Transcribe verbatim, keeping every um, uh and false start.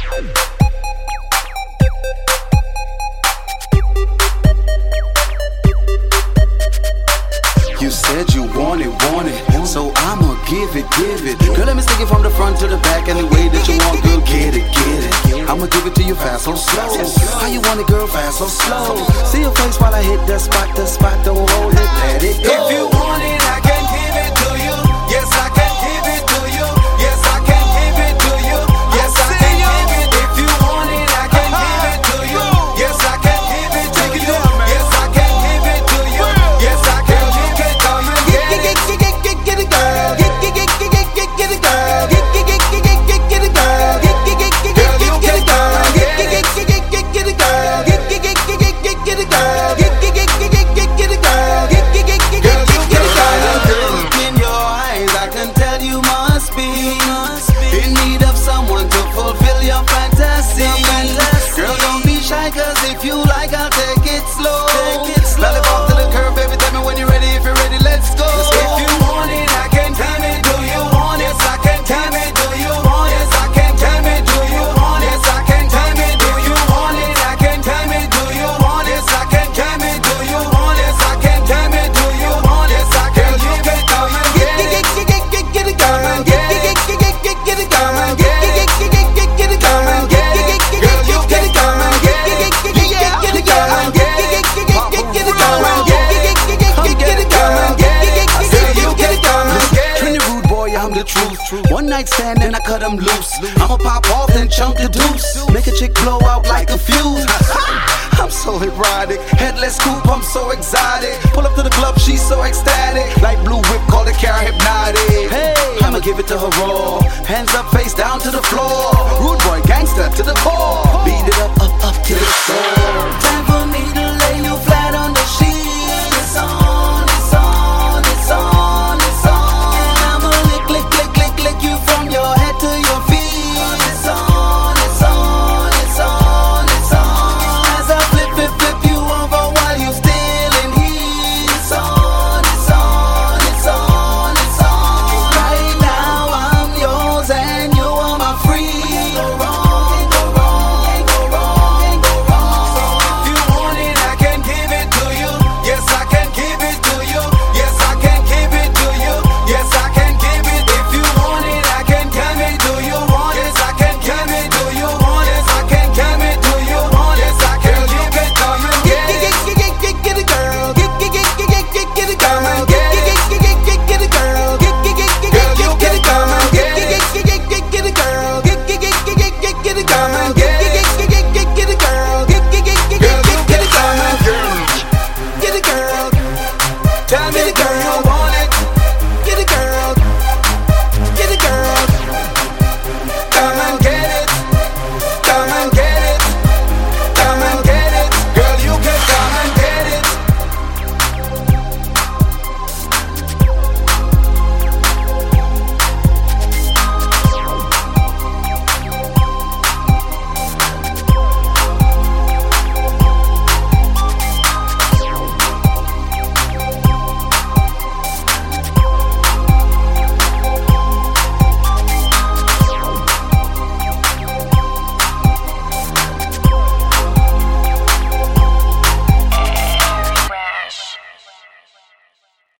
You said you want it, want it, so I'ma give it, give it. Girl, let me stick it from the front to the back, any way that you want, girl, get it, get it. I'ma give it to you fast or slow. How you want it, girl, fast or slow? See your face while I hit the spot, the spot, don't hold it, let it go. If you want it, I can give it to you. Yes, I can give it to you. Yes, I can give it to you. Yes, I can give it. If you want it, I can give it to you. Yes, I can give it to you. Yes, I can give it to you. Yes, I can. Cause if you like, I'll take it slow. Lollipop to the curb, baby, tell me when you're ready. If you're ready, let's go. If you want it, I can give it. Do you want it? Yes, I can give it. Do you want it? Yes, I can give it. Do you want it? Yes, I can give it. Do you want it? I can give it. Do you want it? Yes, I can give it. Do you want it? Yes, I can give it. Do you want it? Yes, I can give it. Come and get it. Get it, get it, come and get it. Get it, get it, come and get it. Get it, get it, come and get it. Girl, you get it, come and get it. I'm the truth. One night stand and I cut them loose. I'ma pop off and chunk the deuce. Make a chick blow out like a fuse. I'm so erotic. Headless coupe, I'm so exotic. Pull up to the club, she's so ecstatic. Like blue whip, call the car hypnotic. Hey, I'ma give it to her raw. Hands up, face down to the floor. Rude boy, gangster to the core.